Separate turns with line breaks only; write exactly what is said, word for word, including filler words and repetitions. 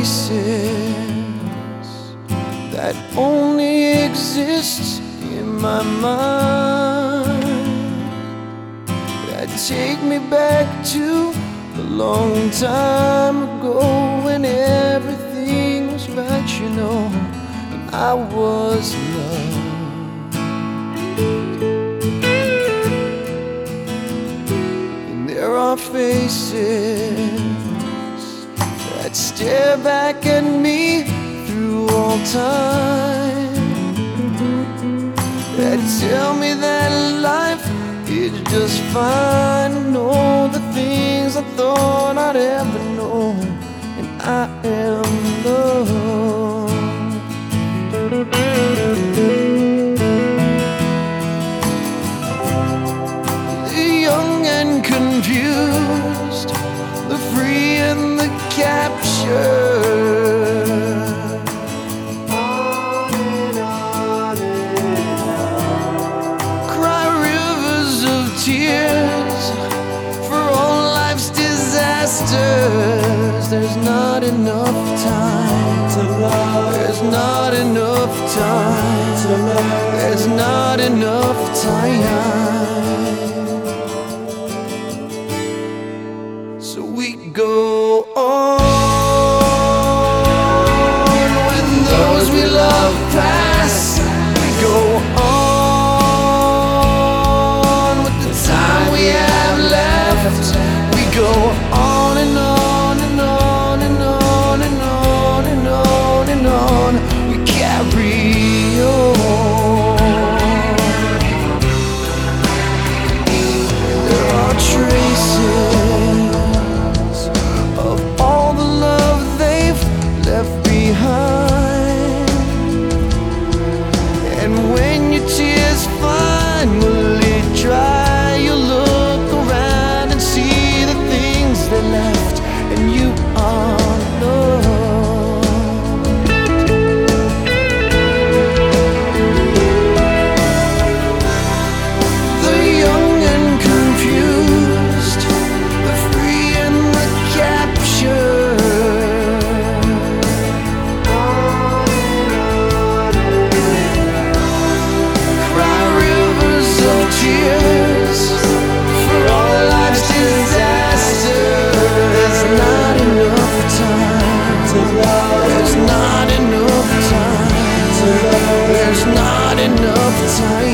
traces that only exist in my mind, that take me back to a long time ago when everything was right, you know, and I was loved. And there are faces that stare back at me through all time, that tell me that life is just fine. Know the things I thought I'd ever know, and I am loved. The young and confused, the free and the captured, cry rivers of tears for all life's disasters. There's not enough time to love. There's not enough time to love. There's not enough time. So we go on when those we love pass. We go on with the time we have left. We go on and on and on and on and on and on and on. We carry on. There are traces of all the love they've left behind, and when your tears finally dry, you look around and see the things they left, and you are loved. The young and confused, the free and the captured, cry rivers of tears for all life's disasters. There's not enough time to love. There's not enough time to love. There's not enough time.